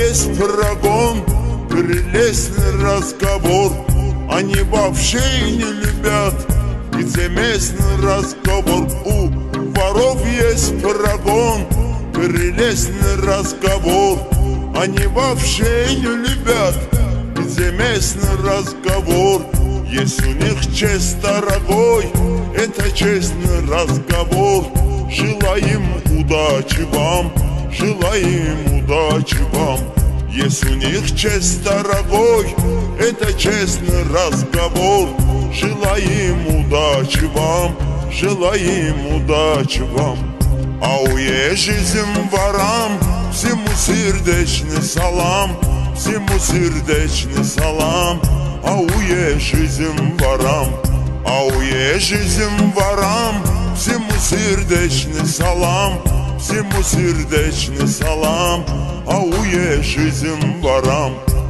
есть прогон, прелестный разговор. Они вообще не любят, где местный разговор. У воров есть прогон, прелестный разговор. Они вообще не любят, где местный разговор. Есть у них честь, дорогой, это честный разговор. Желаем удачи вам, желаем удачи вам. Есть у них честь, дорогой, это честный разговор. Желаем удачи вам, желаем удачи вам. А уезжим ворам всему сердечный салам, всему сердечный салам. А уезжим ворам, а уезжим ворам всему сердечный салам, всему сердечный салам. А уезжим ворам.